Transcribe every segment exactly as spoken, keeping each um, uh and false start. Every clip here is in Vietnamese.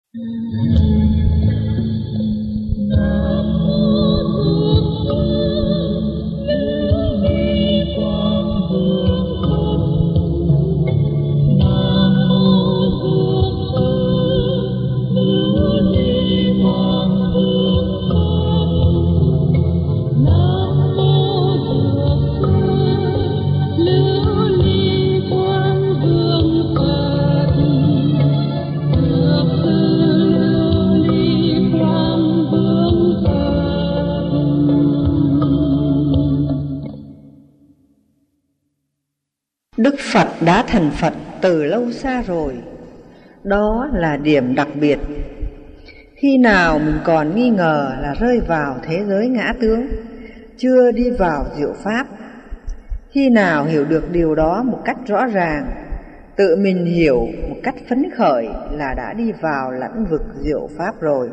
Đức Phật đã thành Phật từ lâu xa rồi. Đó là điểm đặc biệt. Khi nào mình còn nghi ngờ là rơi vào thế giới ngã tướng, chưa đi vào diệu pháp. Khi nào hiểu được điều đó một cách rõ ràng, tự mình hiểu một cách phấn khởi là đã đi vào lãnh vực diệu pháp rồi.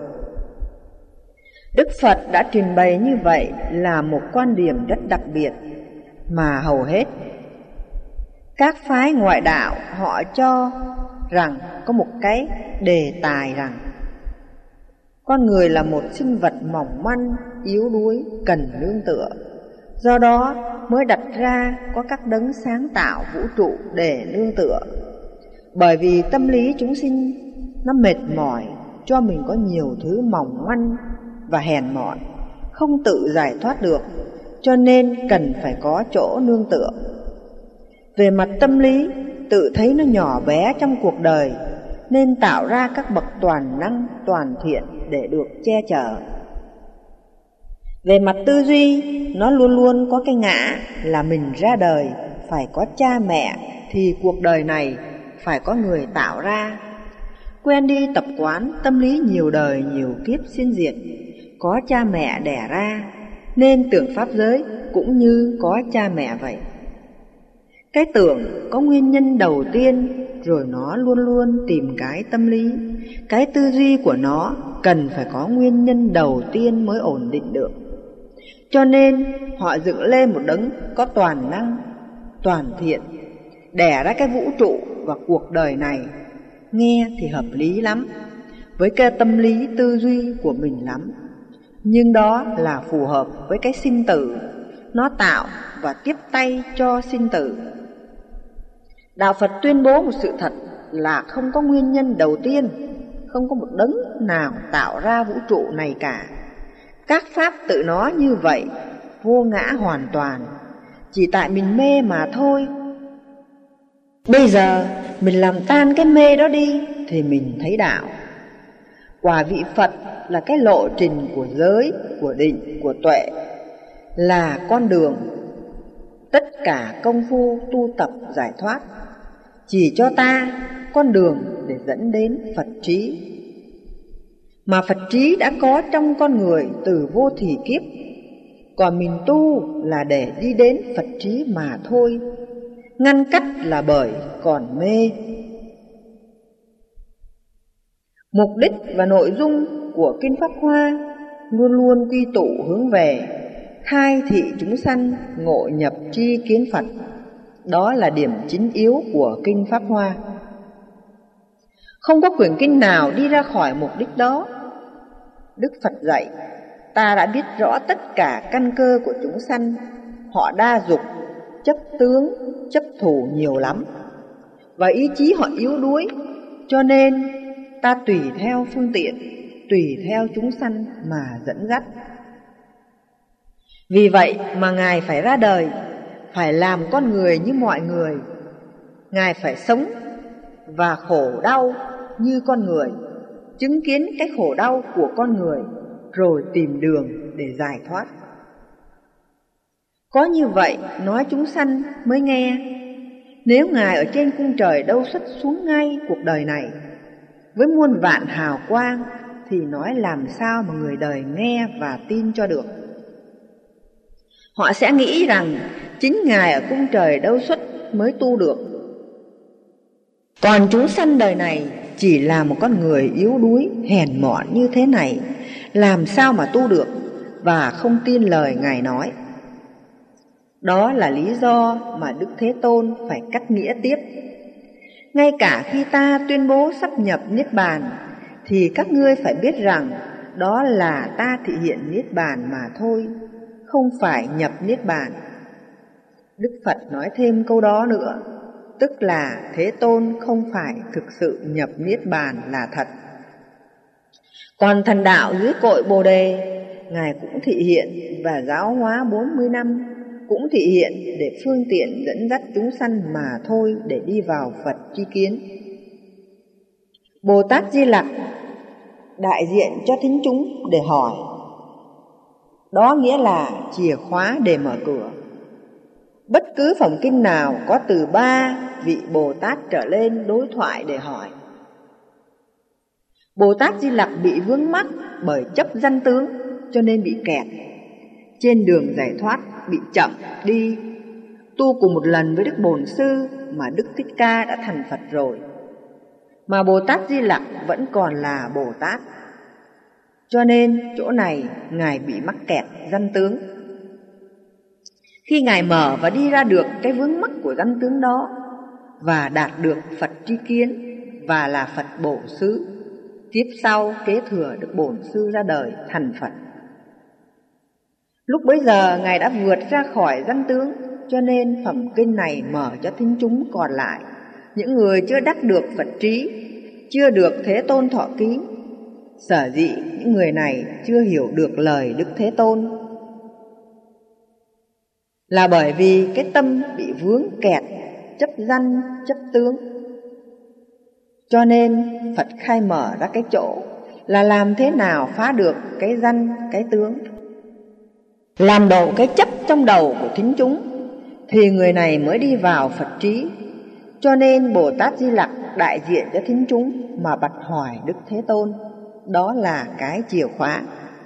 Đức Phật đã trình bày như vậy là một quan điểm rất đặc biệt mà hầu hết các phái ngoại đạo họ cho rằng có một cái đề tài rằng con người là một sinh vật mỏng manh, yếu đuối, cần nương tựa. Do đó mới đặt ra có các đấng sáng tạo vũ trụ để nương tựa. Bởi vì tâm lý chúng sinh nó mệt mỏi, cho mình có nhiều thứ mỏng manh và hèn mọn, không tự giải thoát được, cho nên cần phải có chỗ nương tựa. Về mặt tâm lý, tự thấy nó nhỏ bé trong cuộc đời, nên tạo ra các bậc toàn năng, toàn thiện để được che chở. Về mặt tư duy, nó luôn luôn có cái ngã là mình ra đời phải có cha mẹ thì cuộc đời này phải có người tạo ra. Quen đi tập quán tâm lý nhiều đời nhiều kiếp sinh diệt, có cha mẹ đẻ ra, nên tưởng pháp giới cũng như có cha mẹ vậy. Cái tưởng có nguyên nhân đầu tiên, rồi nó luôn luôn tìm cái tâm lý. Cái tư duy của nó cần phải có nguyên nhân đầu tiên mới ổn định được. Cho nên họ dựng lên một đấng có toàn năng, toàn thiện, đẻ ra cái vũ trụ và cuộc đời này. Nghe thì hợp lý lắm, với cái tâm lý tư duy của mình lắm. Nhưng đó là phù hợp với cái sinh tử, nó tạo và tiếp tay cho sinh tử. Đạo Phật tuyên bố một sự thật là không có nguyên nhân đầu tiên, không có một đấng nào tạo ra vũ trụ này cả. Các pháp tự nó như vậy, vô ngã hoàn toàn, chỉ tại mình mê mà thôi. Bây giờ mình làm tan cái mê đó đi thì mình thấy đạo. Quả vị Phật là cái lộ trình của giới, của định, của tuệ, là con đường. Tất cả công phu tu tập giải thoát chỉ cho ta con đường để dẫn đến Phật trí. Mà Phật trí đã có trong con người từ vô thỉ kiếp, còn mình tu là để đi đến Phật trí mà thôi. Ngăn cách là bởi còn mê. Mục đích và nội dung của Kinh Pháp Hoa luôn luôn quy tụ hướng về khai thị chúng sanh ngộ nhập tri kiến Phật. Đó là điểm chính yếu của Kinh Pháp Hoa. Không có quyển kinh nào đi ra khỏi mục đích đó. Đức Phật dạy ta đã biết rõ tất cả căn cơ của chúng sanh. Họ đa dục, chấp tướng, chấp thủ nhiều lắm, và ý chí họ yếu đuối. Cho nên ta tùy theo phương tiện, tùy theo chúng sanh mà dẫn dắt. Vì vậy mà Ngài phải ra đời, phải làm con người như mọi người. Ngài phải sống và khổ đau như con người, chứng kiến cái khổ đau của con người, rồi tìm đường để giải thoát. Có như vậy nói chúng sanh mới nghe. Nếu Ngài ở trên cung trời đâu xuất xuống ngay cuộc đời này với muôn vạn hào quang, thì nói làm sao mà người đời nghe và tin cho được. Họ sẽ nghĩ rằng chính Ngài ở cung trời đâu xuất mới tu được. Còn chúng sanh đời này chỉ là một con người yếu đuối, hèn mọn như thế này, làm sao mà tu được, và không tin lời Ngài nói. Đó là lý do mà Đức Thế Tôn phải cắt nghĩa tiếp. Ngay cả khi ta tuyên bố sắp nhập Niết Bàn, thì các ngươi phải biết rằng đó là ta thị hiện Niết Bàn mà thôi, không phải nhập Niết Bàn. Đức Phật nói thêm câu đó nữa, tức là Thế Tôn không phải thực sự nhập Niết Bàn là thật. Còn thần đạo dưới cội Bồ Đề, Ngài cũng thị hiện và giáo hóa bốn mươi năm, cũng thị hiện để phương tiện dẫn dắt chúng sanh mà thôi, để đi vào Phật tri kiến. Bồ Tát Di Lặc đại diện cho thính chúng để hỏi, đó nghĩa là chìa khóa để mở cửa. Bất cứ phẩm kinh nào có từ ba vị Bồ Tát trở lên đối thoại để hỏi. Bồ Tát Di Lặc bị vướng mắc bởi chấp danh tướng cho nên bị kẹt. Trên đường giải thoát bị chậm đi. Tu cùng một lần với Đức Bổn Sư mà Đức Thích Ca đã thành Phật rồi, mà Bồ Tát Di Lặc vẫn còn là Bồ Tát. Cho nên chỗ này Ngài bị mắc kẹt danh tướng. Khi Ngài mở và đi ra được cái vướng mắc của danh tướng đó, và đạt được Phật tri kiến và là Phật Bổ Xứ, tiếp sau kế thừa Đức Bổn Sư ra đời thành Phật. Lúc bấy giờ Ngài đã vượt ra khỏi danh tướng, cho nên phẩm kinh này mở cho thính chúng còn lại, những người chưa đắc được Phật trí, chưa được Thế Tôn thọ ký. Sở dĩ những người này chưa hiểu được lời Đức Thế Tôn là bởi vì cái tâm bị vướng kẹt chấp danh chấp tướng. Cho nên Phật khai mở ra cái chỗ là làm thế nào phá được cái danh cái tướng, làm đổ cái chấp trong đầu của thính chúng, thì người này mới đi vào Phật trí. Cho nên Bồ Tát Di Lặc đại diện cho thính chúng mà bạch hỏi Đức Thế Tôn, đó là cái chìa khóa.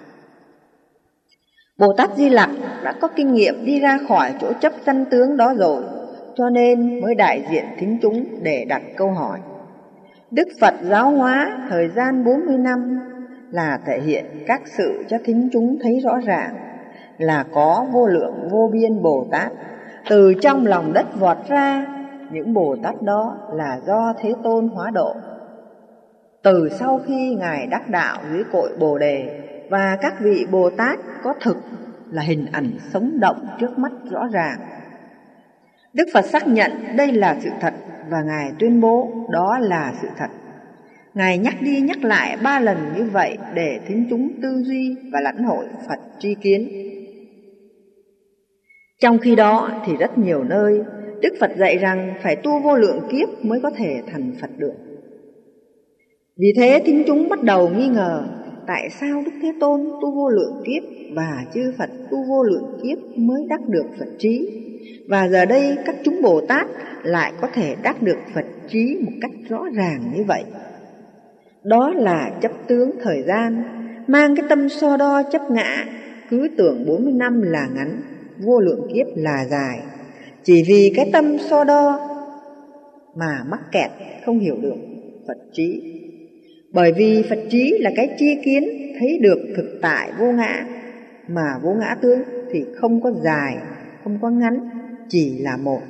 Bồ Tát Di Lặc đã có kinh nghiệm đi ra khỏi chỗ chấp danh tướng đó rồi, cho nên mới đại diện thính chúng để đặt câu hỏi. Đức Phật giáo hóa thời gian bốn mươi năm là thể hiện các sự cho thính chúng thấy rõ ràng là có vô lượng vô biên Bồ Tát từ trong lòng đất vọt ra. Những Bồ Tát đó là do Thế Tôn hóa độ. Từ sau khi Ngài đắc đạo dưới cội Bồ Đề, và các vị Bồ Tát có thực là hình ảnh sống động trước mắt rõ ràng. Đức Phật xác nhận đây là sự thật, và Ngài tuyên bố đó là sự thật. Ngài nhắc đi nhắc lại ba lần như vậy để thính chúng tư duy và lãnh hội Phật tri kiến. Trong khi đó thì rất nhiều nơi Đức Phật dạy rằng phải tu vô lượng kiếp mới có thể thành Phật được. Vì thế thính chúng bắt đầu nghi ngờ, tại sao Đức Thế Tôn tu vô lượng kiếp và chư Phật tu vô lượng kiếp mới đắc được Phật trí, và giờ đây các chúng Bồ Tát lại có thể đắc được Phật trí một cách rõ ràng như vậy. Đó là chấp tướng thời gian, mang cái tâm so đo chấp ngã, cứ tưởng bốn mươi năm là ngắn, vô lượng kiếp là dài. Chỉ vì cái tâm so đo mà mắc kẹt không hiểu được Phật trí. Bởi vì Phật trí là cái tri kiến thấy được thực tại vô ngã, mà vô ngã tướng thì không có dài, không có ngắn, chỉ là một.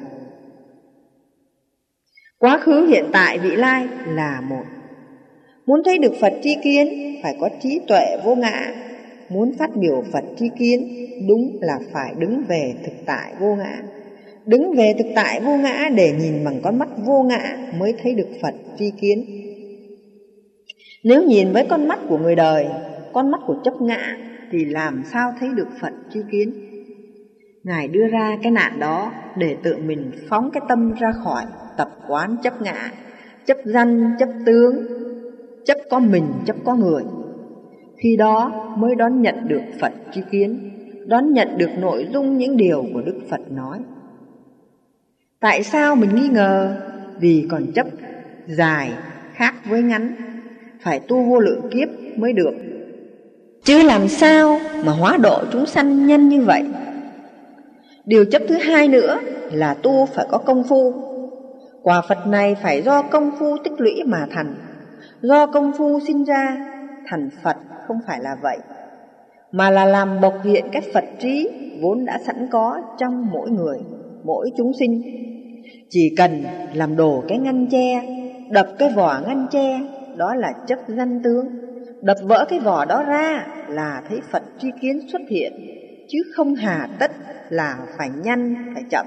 Quá khứ, hiện tại, vị lai là một. Muốn thấy được Phật tri kiến phải có trí tuệ vô ngã. Muốn phát biểu Phật tri kiến đúng là phải đứng về thực tại vô ngã. Đứng về thực tại vô ngã để nhìn bằng con mắt vô ngã mới thấy được Phật tri kiến. Nếu nhìn với con mắt của người đời, con mắt của chấp ngã, thì làm sao thấy được Phật tri kiến? Ngài đưa ra cái nạn đó để tự mình phóng cái tâm ra khỏi tập quán chấp ngã, chấp danh, chấp tướng, chấp có mình, chấp có người. Khi đó mới đón nhận được Phật tri kiến, đón nhận được nội dung những điều của Đức Phật nói. Tại sao mình nghi ngờ? Vì còn chấp dài khác với ngắn, phải tu vô lượng kiếp mới được. Chứ làm sao mà hóa độ chúng sanh nhân như vậy? Điều chấp thứ hai nữa là tu phải có công phu. Quả Phật này phải do công phu tích lũy mà thành. Do công phu sinh ra thành Phật không phải là vậy, mà là làm bộc hiện cái Phật trí vốn đã sẵn có trong mỗi người, mỗi chúng sinh. Chỉ cần làm đổ cái ngăn che, đập cái vỏ ngăn che, đó là chấp danh tướng. Đập vỡ cái vỏ đó ra là thấy Phật tri kiến xuất hiện, chứ không hà tất là phải nhanh, phải chậm.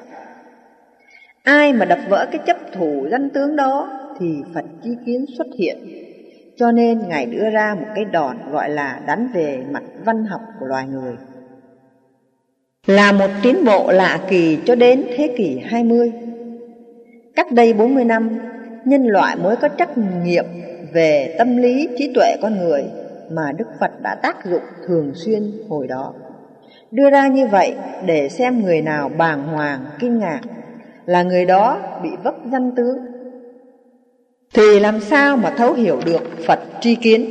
Ai mà đập vỡ cái chấp thủ danh tướng đó thì Phật tri kiến xuất hiện. Cho nên Ngài đưa ra một cái đòn gọi là đánh về mặt văn học của loài người. Là một tiến bộ lạ kỳ cho đến thế kỷ hai mươi. Cách đây bốn mươi năm, nhân loại mới có trắc nghiệm về tâm lý trí tuệ con người mà Đức Phật đã tác dụng thường xuyên hồi đó. Đưa ra như vậy để xem người nào bàng hoàng, kinh ngạc là người đó bị vấp danh tướng, thì làm sao mà thấu hiểu được Phật tri kiến,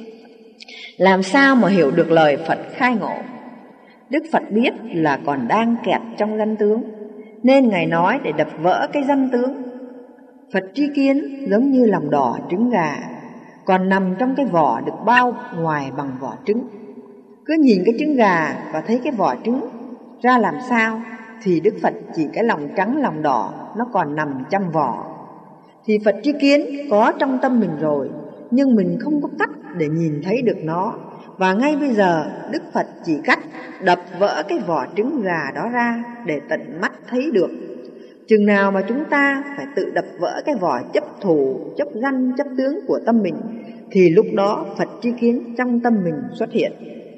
làm sao mà hiểu được lời Phật khai ngộ. Đức Phật biết là còn đang kẹt trong danh tướng, nên Ngài nói để đập vỡ cái danh tướng. Phật tri kiến giống như lòng đỏ trứng gà, còn nằm trong cái vỏ được bao ngoài bằng vỏ trứng. Cứ nhìn cái trứng gà và thấy cái vỏ trứng ra làm sao, thì Đức Phật chỉ cái lòng trắng lòng đỏ nó còn nằm trong vỏ. Thì Phật tri kiến có trong tâm mình rồi, nhưng mình không có cách để nhìn thấy được nó. Và ngay bây giờ Đức Phật chỉ cách đập vỡ cái vỏ trứng gà đó ra để tận mắt thấy được. Chừng nào mà chúng ta phải tự đập vỡ cái vỏ chấp thủ, chấp danh, chấp tướng của tâm mình, thì lúc đó Phật tri kiến trong tâm mình xuất hiện.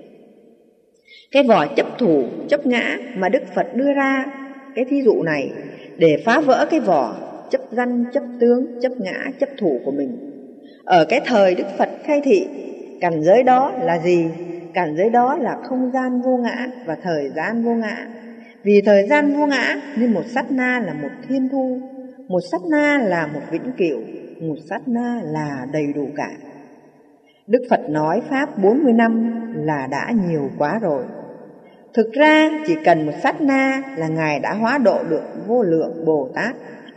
Cái vỏ chấp thủ, chấp ngã mà Đức Phật đưa ra cái thí dụ này để phá vỡ cái vỏ chấp danh, chấp tướng, chấp ngã, chấp thủ của mình. Ở cái thời Đức Phật khai thị, cảnh giới đó là gì? Cảnh giới đó là không gian vô ngã và thời gian vô ngã. Vì thời gian vô ngã như một sát na là một thiên thu, một sát na là một vĩnh cửu, một sát na là đầy đủ cả. Đức Phật nói Pháp bốn mươi năm là đã nhiều quá rồi. Thực ra chỉ cần một sát na là Ngài đã hóa độ được vô lượng Bồ Tát.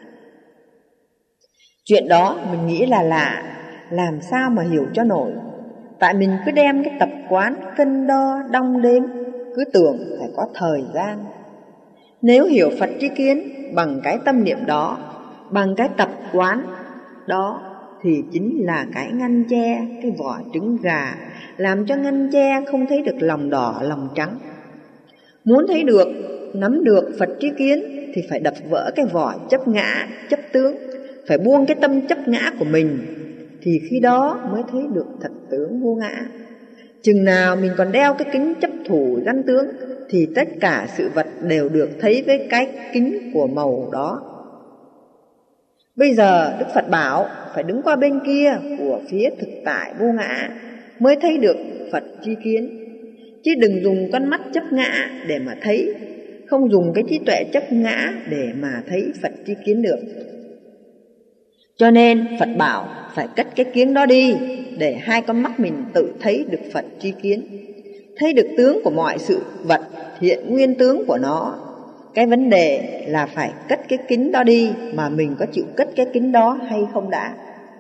Chuyện đó mình nghĩ là lạ, làm sao mà hiểu cho nổi. Tại mình cứ đem cái tập quán cân đo đong đếm, cứ tưởng phải có thời gian. Nếu hiểu Phật tri kiến bằng cái tâm niệm đó, bằng cái tập quán đó, thì chính là cái ngăn che cái vỏ trứng gà, làm cho ngăn che không thấy được lòng đỏ lòng trắng. Muốn thấy được, nắm được Phật tri kiến thì phải đập vỡ cái vỏ chấp ngã, chấp tướng, phải buông cái tâm chấp ngã của mình, thì khi đó mới thấy được thật tướng vô ngã. Chừng nào mình còn đeo cái kính chấp thủ danh tướng, thì tất cả sự vật đều được thấy với cái kính của màu đó. Bây giờ Đức Phật bảo phải đứng qua bên kia của phía thực tại vô ngã mới thấy được Phật tri kiến, chứ đừng dùng con mắt chấp ngã để mà thấy, không dùng cái trí tuệ chấp ngã để mà thấy Phật tri kiến được. Cho nên Phật bảo phải cất cái kiến đó đi, để hai con mắt mình tự thấy được Phật tri kiến, thấy được tướng của mọi sự vật, hiện nguyên tướng của nó. Cái vấn đề là phải cất cái kính đó đi, mà mình có chịu cất cái kính đó hay không đã.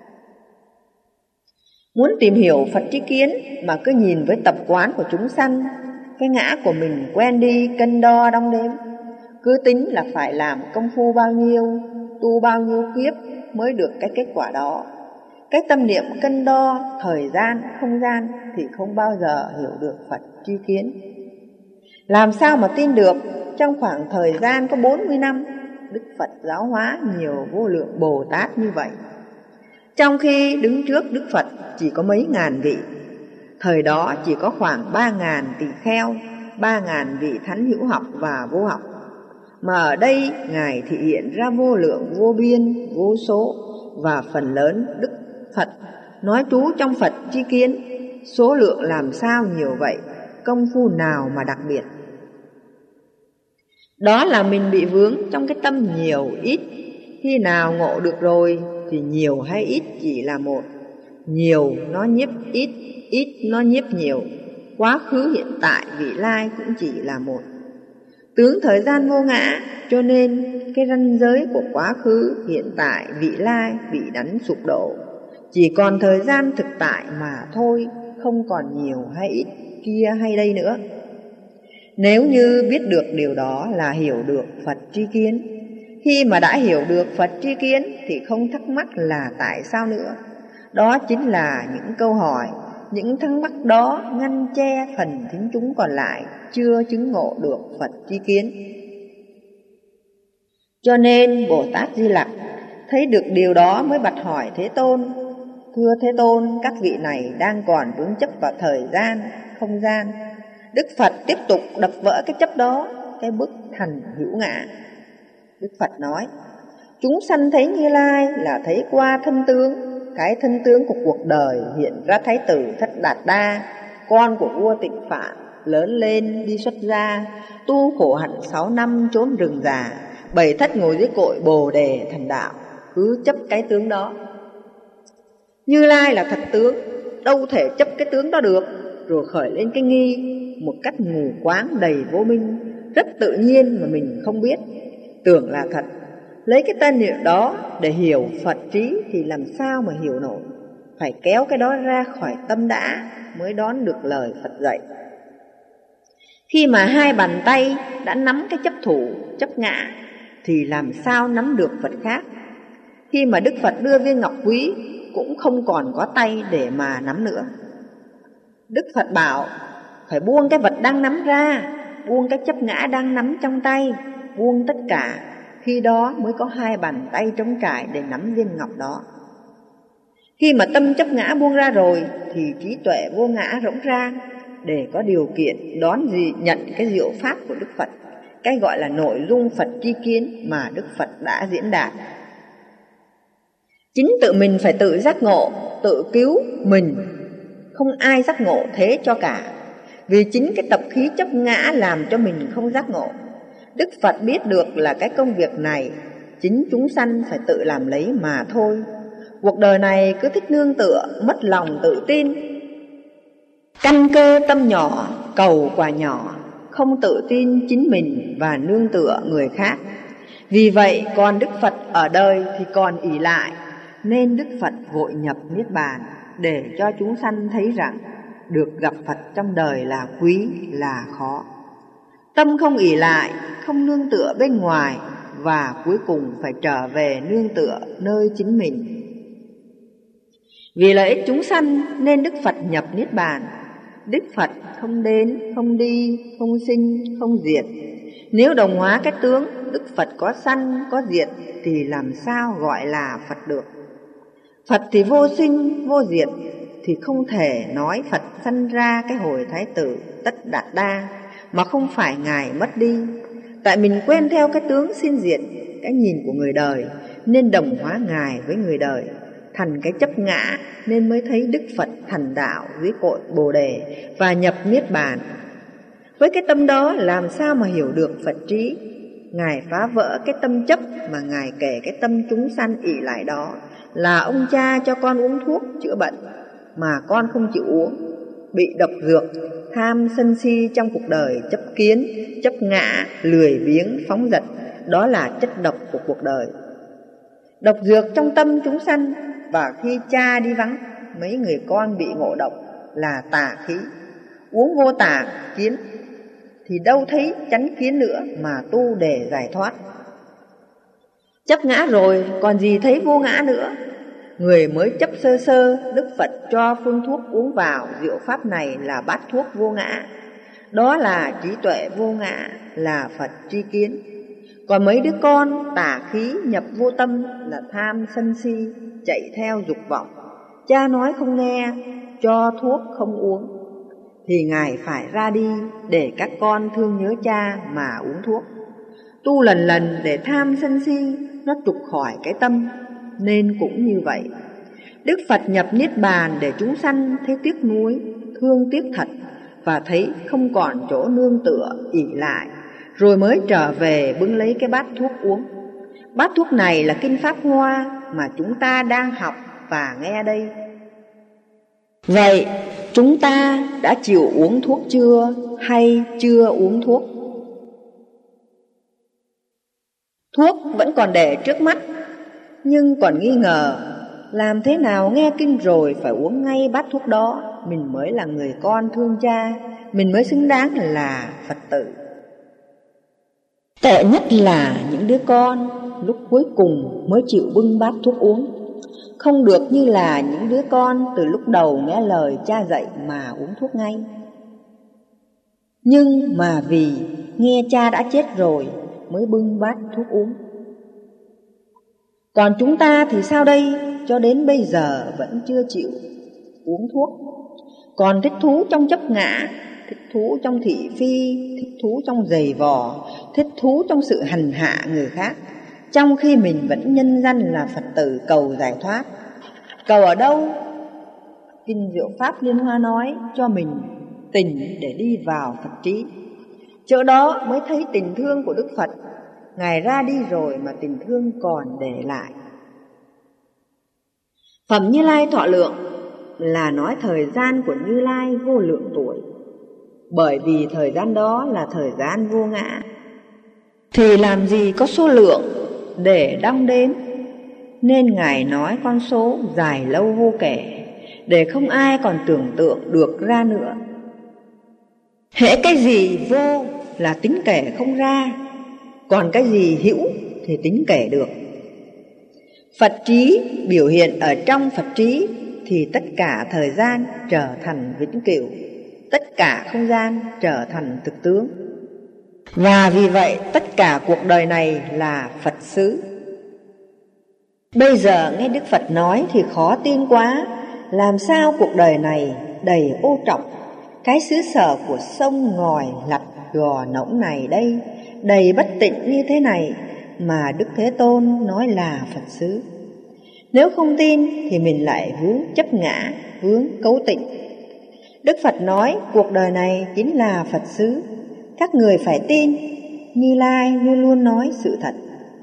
Muốn tìm hiểu Phật tri kiến mà cứ nhìn với tập quán của chúng sanh, cái ngã của mình quen đi cân đo đong đếm, cứ tính là phải làm công phu bao nhiêu, tu bao nhiêu kiếp mới được cái kết quả đó. Cái tâm niệm cân đo thời gian, không gian thì không bao giờ hiểu được Phật tri kiến. Làm sao mà tin được trong khoảng thời gian có bốn mươi năm Đức Phật giáo hóa nhiều vô lượng Bồ Tát như vậy, trong khi đứng trước Đức Phật chỉ có mấy ngàn vị. Thời đó chỉ có khoảng ba ngàn tỳ kheo, ba ngàn vị thánh hữu học và vô học. Mà ở đây Ngài thị hiện ra vô lượng, vô biên, vô số, và phần lớn Đức Phật nói trú trong Phật tri kiến. Số lượng làm sao nhiều vậy, công phu nào mà đặc biệt. Đó là mình bị vướng trong cái tâm nhiều ít. Khi nào ngộ được rồi thì nhiều hay ít chỉ là một. Nhiều nó nhiếp ít, ít nó nhiếp nhiều. Quá khứ hiện tại vị lai cũng chỉ là một. Tướng thời gian vô ngã, cho nên cái ranh giới của quá khứ, hiện tại, vị lai bị đánh sụp đổ. Chỉ còn thời gian thực tại mà thôi, không còn nhiều hay ít, kia hay đây nữa. Nếu như biết được điều đó là hiểu được Phật tri kiến. Khi mà đã hiểu được Phật tri kiến thì không thắc mắc là tại sao nữa. Đó chính là những câu hỏi, những thắc mắc đó ngăn che phần thính chúng còn lại chưa chứng ngộ được Phật tri kiến. Cho nên Bồ Tát Di Lặc thấy được điều đó mới bạch hỏi Thế Tôn: Thưa Thế Tôn, các vị này đang còn vướng chấp vào thời gian, không gian. Đức Phật tiếp tục đập vỡ cái chấp đó, cái bức thành hữu ngã. Đức Phật nói: chúng sanh thấy Như Lai là thấy qua thân tướng, cái thân tướng của cuộc đời hiện ra Thái tử Thất Đạt Đa, con của vua Tịnh Phạn, lớn lên đi xuất gia, tu khổ hạnh sáu năm trốn rừng già, bảy thất ngồi dưới cội Bồ Đề thành đạo, cứ chấp cái tướng đó. Như Lai là thật tướng, đâu thể chấp cái tướng đó được, rồi khởi lên cái nghi một cách mù quáng đầy vô minh, rất tự nhiên mà mình không biết, tưởng là thật. Lấy cái tên niệm đó để hiểu Phật trí thì làm sao mà hiểu nổi, phải kéo cái đó ra khỏi tâm đã mới đón được lời Phật dạy. Khi mà hai bàn tay đã nắm cái chấp thủ, chấp ngã, thì làm sao nắm được vật khác. Khi mà Đức Phật đưa viên ngọc quý cũng không còn có tay để mà nắm nữa. Đức Phật bảo phải buông cái vật đang nắm ra, buông cái chấp ngã đang nắm trong tay, buông tất cả, khi đó mới có hai bàn tay trống trải để nắm viên ngọc đó. Khi mà tâm chấp ngã buông ra rồi thì trí tuệ vô ngã rỗng ra để có điều kiện đón gì nhận cái diệu pháp của Đức Phật, cái gọi là nội dung Phật tri kiến mà Đức Phật đã diễn đạt. Chính tự mình phải tự giác ngộ, tự cứu mình, không ai giác ngộ thế cho cả. Vì chính cái tập khí chấp ngã làm cho mình không giác ngộ. Đức Phật biết được là cái công việc này chính chúng sanh phải tự làm lấy mà thôi. Cuộc đời này cứ thích nương tựa, mất lòng tự tin, căn cơ tâm nhỏ, cầu quả nhỏ, không tự tin chính mình và nương tựa người khác. Vì vậy còn Đức Phật ở đời thì còn ỷ lại, nên Đức Phật vội nhập Niết Bàn để cho chúng sanh thấy rằng được gặp Phật trong đời là quý, là khó. Tâm không ỷ lại, không nương tựa bên ngoài, và cuối cùng phải trở về nương tựa nơi chính mình. Vì lợi ích chúng sanh nên Đức Phật nhập Niết Bàn. Đức Phật không đến, không đi, không sinh, không diệt. Nếu đồng hóa cái tướng Đức Phật có sanh, có diệt thì làm sao gọi là Phật được? Phật thì vô sinh, vô diệt, thì không thể nói Phật sanh ra cái hồi Thái tử Tất Đạt Đa mà không phải Ngài mất đi. Tại mình quen theo cái tướng sinh diệt, cái nhìn của người đời, nên đồng hóa Ngài với người đời, thành cái chấp ngã, nên mới thấy Đức Phật thành đạo dưới cội Bồ Đề và nhập Niết Bàn. Với cái tâm đó làm sao mà hiểu được Phật trí? Ngài phá vỡ cái tâm chấp mà Ngài kể cái tâm chúng sanh ỷ lại đó là ông cha cho con uống thuốc chữa bệnh mà con không chịu uống, bị độc dược, tham sân si trong cuộc đời, chấp kiến, chấp ngã, lười biếng, phóng dật, đó là chất độc của cuộc đời. Độc dược trong tâm chúng sanh, và khi cha đi vắng, mấy người con bị ngộ độc là tà khí. Uống vô tà kiến thì đâu thấy chánh kiến nữa mà tu để giải thoát. Chấp ngã rồi còn gì thấy vô ngã nữa. Người mới chấp sơ sơ, Đức Phật cho phương thuốc uống vào diệu pháp này là bát thuốc vô ngã. Đó là trí tuệ vô ngã, là Phật tri kiến. Còn mấy đứa con tà khí nhập vô tâm là tham sân si, chạy theo dục vọng. Cha nói không nghe, cho thuốc không uống, thì Ngài phải ra đi để các con thương nhớ cha mà uống thuốc. Tu lần lần để tham sân si nó trục khỏi cái tâm, nên cũng như vậy. Đức Phật nhập Niết Bàn để chúng sanh thấy tiếc nuối, thương tiếc thật, và thấy không còn chỗ nương tựa ỷ lại, rồi mới trở về bưng lấy cái bát thuốc uống. Bát thuốc này là kinh Pháp Hoa mà chúng ta đang học và nghe đây. Vậy chúng ta đã chịu uống thuốc chưa, hay chưa uống thuốc? Thuốc vẫn còn để trước mắt, nhưng còn nghi ngờ làm thế nào nghe kinh rồi phải uống ngay bát thuốc đó, mình mới là người con thương cha, mình mới xứng đáng là Phật tử. Tệ nhất là những đứa con lúc cuối cùng mới chịu bưng bát thuốc uống, không được như là những đứa con từ lúc đầu nghe lời cha dạy mà uống thuốc ngay. Nhưng mà vì nghe cha đã chết rồi mới bưng bát thuốc uống. Còn chúng ta thì sao đây? Cho đến bây giờ vẫn chưa chịu uống thuốc, còn thích thú trong chấp ngã, thích thú trong thị phi, thích thú trong giày vò, thích thú trong sự hành hạ người khác, trong khi mình vẫn nhân danh là Phật tử cầu giải thoát. Cầu ở đâu? Kinh Diệu Pháp Liên Hoa nói cho mình tình để đi vào Phật trí. Chỗ đó mới thấy tình thương của Đức Phật. Ngài ra đi rồi mà tình thương còn để lại. Phẩm Như Lai thọ lượng là nói thời gian của Như Lai vô lượng tuổi. Bởi vì thời gian đó là thời gian vô ngã, thì làm gì có số lượng để đong đếm, nên Ngài nói con số dài lâu vô kể, để không ai còn tưởng tượng được ra nữa. Hễ cái gì vô là tính kể không ra, còn cái gì hữu thì tính kể được. Phật trí biểu hiện ở trong Phật trí thì tất cả thời gian trở thành vĩnh cửu, tất cả không gian trở thành thực tướng. Và vì vậy tất cả cuộc đời này là Phật xứ. Bây giờ nghe Đức Phật nói thì khó tin quá. Làm sao cuộc đời này đầy ô trọng, cái xứ sở của sông ngòi lạch gò nỗng này đây, đầy bất tịnh như thế này mà Đức Thế Tôn nói là Phật xứ? Nếu không tin thì mình lại vướng chấp ngã, vướng cấu tịnh. Đức Phật nói cuộc đời này chính là Phật xứ. Các người phải tin, Như Lai luôn luôn nói sự thật.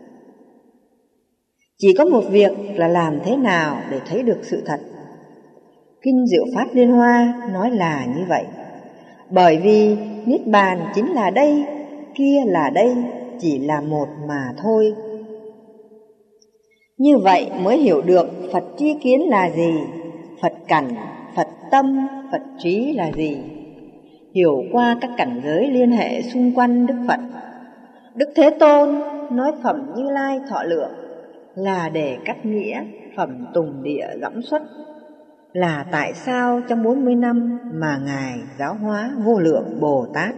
Chỉ có một việc là làm thế nào để thấy được sự thật. Kinh Diệu Pháp Liên Hoa nói là như vậy. Bởi vì Niết Bàn chính là đây, kia là đây, chỉ là một mà thôi. Như vậy mới hiểu được Phật tri kiến là gì, Phật cảnh, Phật tâm, Phật trí là gì. Hiểu qua các cảnh giới liên hệ xung quanh Đức Phật. Đức Thế Tôn nói phẩm Như Lai thọ lượng là để cắt nghĩa phẩm tùng địa dõng xuất, là tại sao trong bốn mươi năm mà Ngài giáo hóa vô lượng Bồ Tát.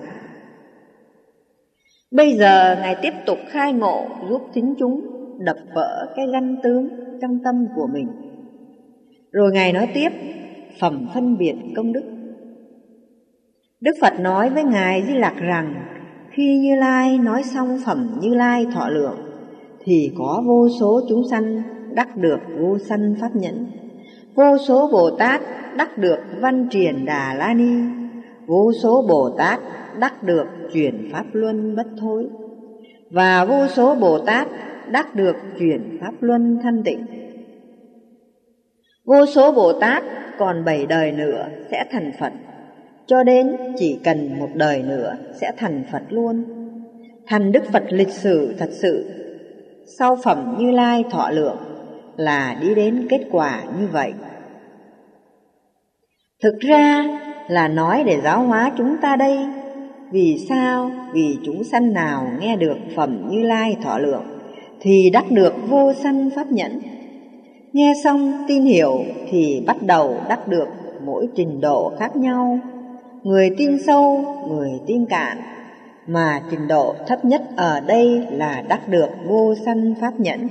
Bây giờ Ngài tiếp tục khai ngộ giúp thính chúng đập vỡ cái ranh tướng trong tâm của mình. Rồi Ngài nói tiếp phẩm phân biệt công đức. Đức Phật nói với Ngài Di Lặc rằng khi Như Lai nói xong phẩm Như Lai thọ lượng thì có vô số chúng sanh đắc được vô sanh pháp nhẫn, vô số Bồ Tát đắc được văn triền Đà La Ni, vô số Bồ Tát đắc được chuyển pháp luân bất thối, và vô số Bồ Tát đắc được chuyển pháp luân thanh tịnh. Vô số Bồ Tát còn bảy đời nữa sẽ thành Phật, cho đến chỉ cần một đời nữa sẽ thành Phật luôn, thành Đức Phật lịch sử thật sự. Sau phẩm Như Lai thọ lượng là đi đến kết quả như vậy. Thực ra là nói để giáo hóa chúng ta đây. Vì sao? Vì chúng sanh nào nghe được phẩm Như Lai thọ lượng thì đắc được vô sanh pháp nhẫn. Nghe xong tin hiểu thì bắt đầu đắc được mỗi trình độ khác nhau. Người tin sâu, người tin cạn, mà trình độ thấp nhất ở đây là đắc được vô sanh pháp nhẫn.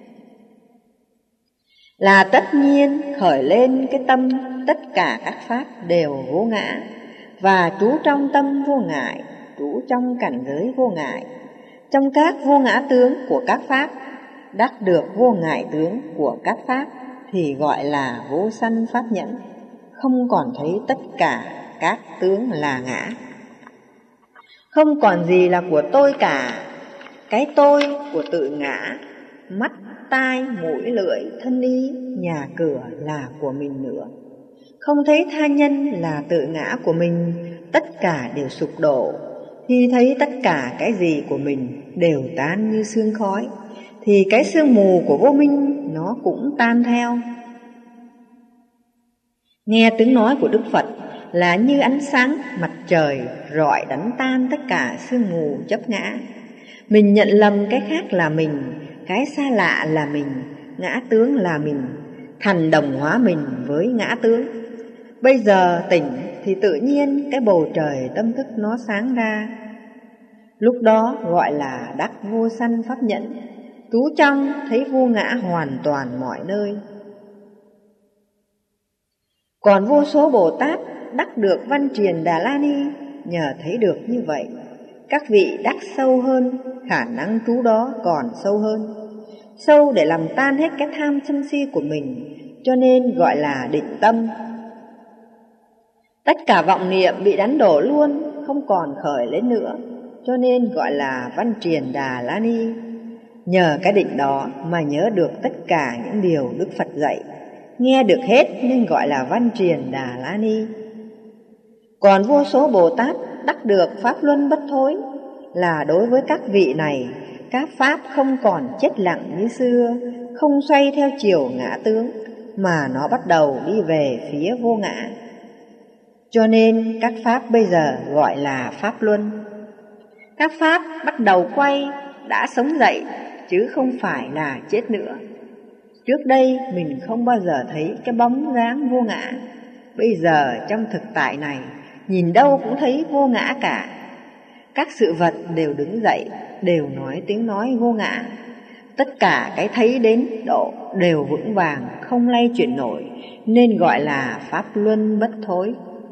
Là tất nhiên khởi lên cái tâm tất cả các pháp đều vô ngã, và trú trong tâm vô ngại, trú trong cảnh giới vô ngại, trong các vô ngã tướng của các pháp, đắc được vô ngại tướng của các pháp thì gọi là vô sanh pháp nhẫn, không còn thấy tất cả các tướng là ngã. Không còn gì là của tôi cả. Cái tôi của tự ngã, mắt, tai, mũi, lưỡi, thân ý, nhà cửa là của mình nữa. Không thấy tha nhân là tự ngã của mình, tất cả đều sụp đổ. Khi thấy tất cả cái gì của mình đều tan như sương khói, thì cái sương mù của vô minh nó cũng tan theo. Nghe tiếng nói của Đức Phật là như ánh sáng mặt trời rọi đánh tan tất cả sương mù chấp ngã. Mình nhận lầm cái khác là mình, cái xa lạ là mình, ngã tướng là mình, thành đồng hóa mình với ngã tướng. Bây giờ tỉnh thì tự nhiên cái bầu trời tâm thức nó sáng ra. Lúc đó gọi là đắc vô sanh pháp nhẫn, tú trong thấy vô ngã hoàn toàn mọi nơi. Còn vô số Bồ Tát đắc được Văn Triền Đà La Ni, nhờ thấy được như vậy, các vị đắc sâu hơn, khả năng trú đó còn sâu hơn, sâu để làm tan hết cái tham sân si của mình, cho nên gọi là định tâm. Tất cả vọng niệm bị đánh đổ luôn, không còn khởi lên nữa, cho nên gọi là Văn Triền Đà La Ni. Nhờ cái định đó mà nhớ được tất cả những điều Đức Phật dạy, nghe được hết nên gọi là Văn Triền Đà La Ni. Còn vô số Bồ Tát đắc được Pháp Luân bất thối, là đối với các vị này, các Pháp không còn chết lặng như xưa, không xoay theo chiều ngã tướng, mà nó bắt đầu đi về phía vô ngã. Cho nên các Pháp bây giờ gọi là Pháp Luân. Các Pháp bắt đầu quay, đã sống dậy, chứ không phải là chết nữa. Trước đây mình không bao giờ thấy cái bóng dáng vô ngã. Bây giờ trong thực tại này, nhìn đâu cũng thấy vô ngã cả. Các sự vật đều đứng dậy, đều nói tiếng nói vô ngã. Tất cả cái thấy đến độ đều vững vàng, không lay chuyển nổi, nên gọi là Pháp Luân bất thối.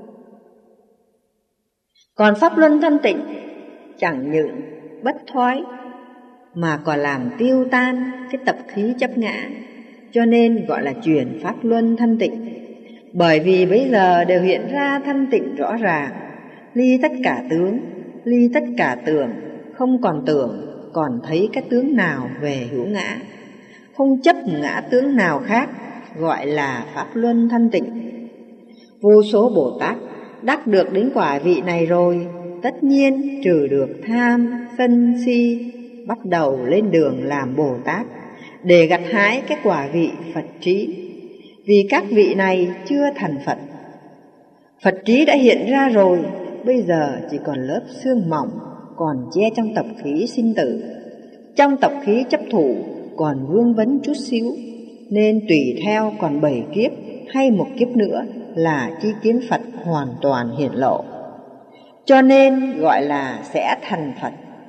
Còn Pháp Luân thanh tịnh chẳng những bất thoái, mà còn làm tiêu tan cái tập khí chấp ngã, cho nên gọi là chuyển Pháp Luân thanh tịnh. Bởi vì bây giờ đều hiện ra thanh tịnh rõ ràng, ly tất cả tướng, ly tất cả tưởng, không còn tưởng, còn thấy cái tướng nào về hữu ngã, không chấp ngã tướng nào khác, gọi là Pháp Luân thanh tịnh. Vô số Bồ Tát đắc được đến quả vị này rồi, tất nhiên trừ được tham, sân, si, bắt đầu lên đường làm Bồ Tát, để gặt hái cái quả vị Phật trí. Vì các vị này chưa thành Phật. Phật trí đã hiện ra rồi, bây giờ chỉ còn lớp xương mỏng, còn che trong tập khí sinh tử. Trong tập khí chấp thủ còn vương vấn chút xíu, nên tùy theo còn bảy kiếp hay một kiếp nữa là chi kiến Phật hoàn toàn hiển lộ. Cho nên gọi là sẽ thành Phật.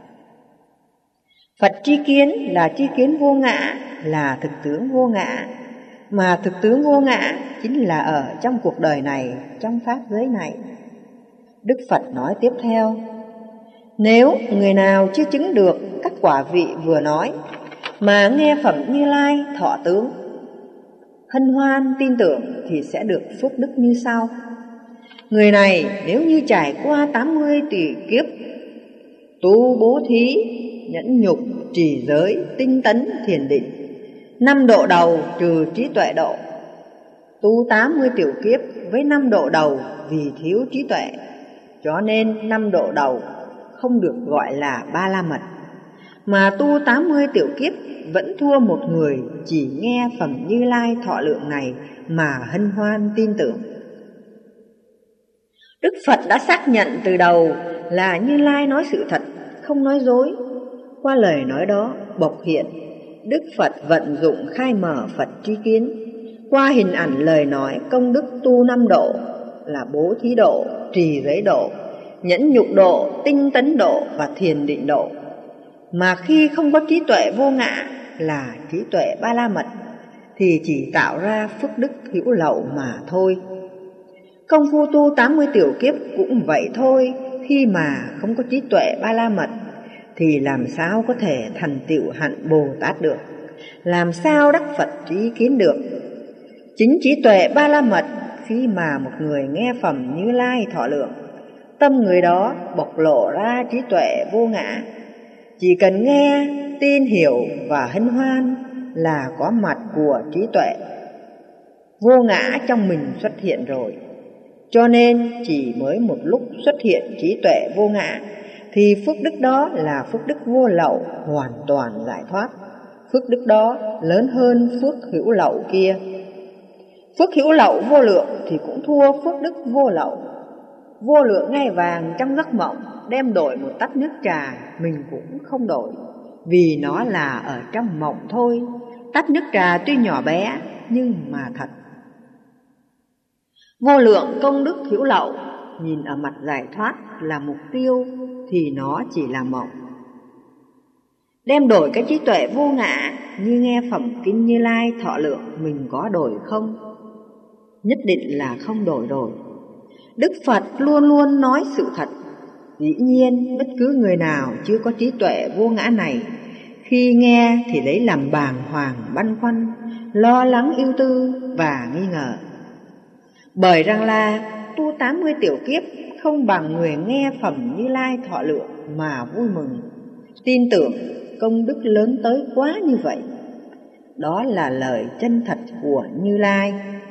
Phật tri kiến là tri kiến vô ngã, là thực tướng vô ngã. Mà thực tướng vô ngã chính là ở trong cuộc đời này, trong pháp giới này. Đức Phật nói tiếp theo: nếu người nào chưa chứng được các quả vị vừa nói, mà nghe phẩm Như Lai thọ tướng, hân hoan tin tưởng, thì sẽ được phước đức như sau. Người này nếu như trải qua tám mươi tỷ kiếp tu bố thí, nhẫn nhục, trì giới, tinh tấn, thiền định, năm độ đầu trừ trí tuệ độ, tu tám mươi tiểu kiếp với năm độ đầu vì thiếu trí tuệ, cho nên năm độ đầu không được gọi là Ba La Mật. Mà tu tám mươi tiểu kiếp vẫn thua một người chỉ nghe phẩm Như Lai thọ lượng này mà hân hoan tin tưởng. Đức Phật đã xác nhận từ đầu là Như Lai nói sự thật, không nói dối. Qua lời nói đó bộc hiện, Đức Phật vận dụng khai mở Phật tri kiến. Qua hình ảnh lời nói công đức tu năm độ là bố thí độ, trì giới độ, nhẫn nhục độ, tinh tấn độ và thiền định độ. Mà khi không có trí tuệ vô ngã là trí tuệ Ba La Mật, thì chỉ tạo ra phước đức hữu lậu mà thôi. Công phu tu tám mươi tiểu kiếp cũng vậy thôi. Khi mà không có trí tuệ Ba La Mật thì làm sao có thể thành tựu hạnh Bồ Tát được, làm sao đắc Phật trí kiến được. Chính trí tuệ Ba La Mật, khi mà một người nghe phẩm Như Lai thọ lượng, tâm người đó bộc lộ ra trí tuệ vô ngã. Chỉ cần nghe, tin hiểu và hân hoan là có mặt của trí tuệ vô ngã trong mình xuất hiện rồi. Cho nên chỉ mới một lúc xuất hiện trí tuệ vô ngã thì phước đức đó là phước đức vô lậu, hoàn toàn giải thoát. Phước đức đó lớn hơn phước hữu lậu kia. Phước hữu lậu vô lượng thì cũng thua phước đức vô lậu. Vô lượng ngai vàng trong giấc mộng đem đổi một tách nước trà mình cũng không đổi, vì nó là ở trong mộng thôi. Tách nước trà tuy nhỏ bé nhưng mà thật. Vô lượng công đức hữu lậu, nhìn ở mặt giải thoát là mục tiêu thì nó chỉ là mộng. Đem đổi cái trí tuệ vô ngã như nghe phẩm kinh Như Lai thọ lượng, mình có đổi không? Nhất định là không đổi rồi. Đức Phật luôn luôn nói sự thật. Dĩ nhiên bất cứ người nào chưa có trí tuệ vô ngã này, khi nghe thì lấy làm bàng hoàng băn khoăn, lo lắng ưu tư và nghi ngờ. Bởi rằng là tu tám mươi tiểu kiếp không bằng người nghe phẩm Như Lai thọ lượng mà vui mừng, tin tưởng công đức lớn tới quá như vậy. Đó là lời chân thật của Như Lai.